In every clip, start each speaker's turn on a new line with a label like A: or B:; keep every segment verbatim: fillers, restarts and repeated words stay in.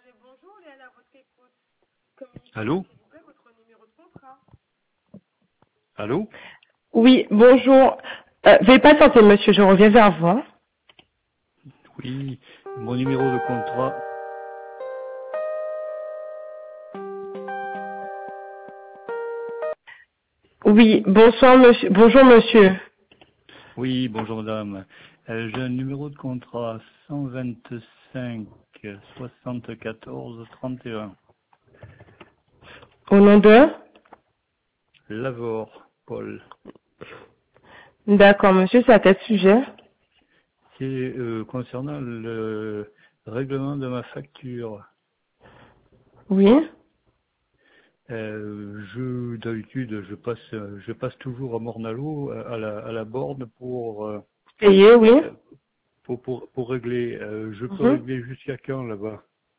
A: Bonjour, Léa, à votre écoute. Communiquez,
B: Allô?
A: s'il vous plaît, votre numéro de contrat.
B: Allô?
C: Oui, bonjour. Euh, veuillez patienter, monsieur, je reviens vers vous. hein.
B: Oui, mon numéro de contrat.
C: Oui, bonsoir, monsieur. Bonjour, monsieur.
B: Oui, bonjour madame. Euh, j'ai un numéro de contrat cent vingt-cinq soixante-quatorze trente et un.
C: Au nom de?
B: Lavore, Paul.
C: D'accord, monsieur, c'est à quel sujet?
B: C'est euh, concernant le règlement de ma facture.
C: Oui.
B: Euh, je d'habitude je passe je passe toujours à Mornalo à la à la borne pour euh,
C: Payé, oui.
B: pour pour, pour régler. Euh, je peux
C: Mhm.
B: régler jusqu'à quand là-bas?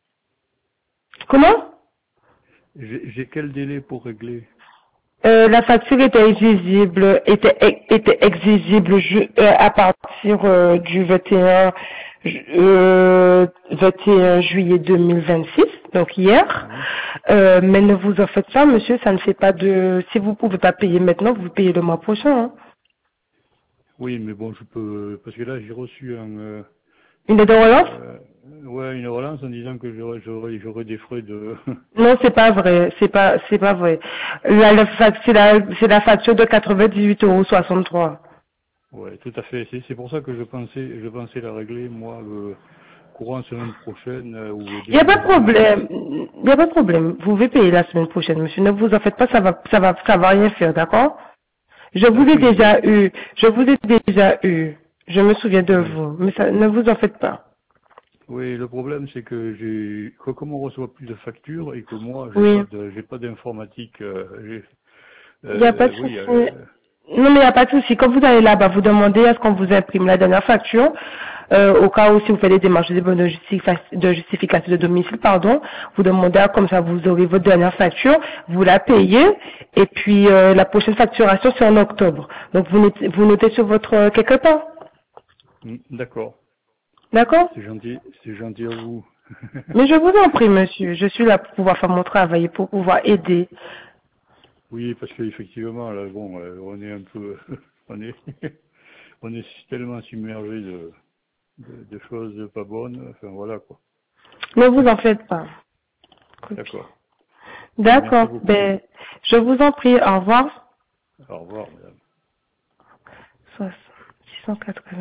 C: Comment?
B: J'ai j'ai quel délai pour régler?
C: Euh, la facture était exigible, était, était exigible ju- euh, à partir euh, du vingt et un, ju- euh, vingt et un juillet deux mille vingt-six, donc hier.
B: Oui.
C: Euh, mais ne vous en faites pas, monsieur, ça ne fait pas de... Si vous pouvez pas payer maintenant, vous payez le mois prochain. hein.
B: Oui, mais bon, je peux, parce que là, j'ai reçu un, euh,
C: Une aide de relance?
B: euh, ouais, une relance en disant que j'aurais, j'aurais, j'aurais des frais de,
C: Non, c'est pas vrai, c'est pas, c'est pas vrai. La, la fac- c'est la, c'est la facture de quatre-vingt-dix-huit euros soixante-trois.
B: ouais, tout à fait. C'est, c'est pour ça que je pensais, je pensais la régler, moi, le courant semaine prochaine, euh, ou
C: Il n'y a
B: début
C: pas
B: de
C: de
B: semaine prochaine.
C: problème, il n'y a pas de problème. Vous pouvez payer la semaine prochaine, monsieur. Ne vous en faites pas, ça va, ça va, ça va rien faire, d'accord? Je vous
B: Ah
C: ai
B: oui,
C: déjà
B: mais,
C: eu, je vous ai déjà eu. Je me souviens de
B: oui.
C: vous, mais ça, ne vous en faites pas.
B: Oui, le problème, c'est que j'ai, que comme on reçoit plus de factures et que moi, j'ai
C: Oui.
B: pas de, j'ai pas d'informatique, euh, j'ai,
C: Il n'y a pas
B: euh,
C: de
B: oui,
C: souci.
B: euh,
C: Non, mais il n'y a pas de souci. Quand vous allez là-bas, vous demandez à ce qu'on vous imprime la dernière facture, euh, au cas où si vous faites des démarches de, de justification de justification de domicile, pardon, vous demandez à- comme ça vous aurez votre dernière facture, vous la payez, et puis euh, la prochaine facturation c'est en octobre. Donc vous notez, vous notez sur votre euh, quelque part.
B: hmm, d'accord.
C: D'accord?
B: C'est gentil, c'est gentil à vous.
C: Mais je vous en prie, monsieur, je suis là pour pouvoir faire mon travail, pour pouvoir aider.
B: Oui, parce qu'effectivement, là, bon, euh, on est un peu, on est, on est tellement submergé de, de, de choses pas bonnes. Enfin voilà quoi.
C: Ne vous en faites pas.
B: D'accord. Merci
C: D'accord.
B: beaucoup.
C: Ben, je vous en prie, au revoir.
B: Au revoir, madame.
C: soixante, six cent quatre-vingts.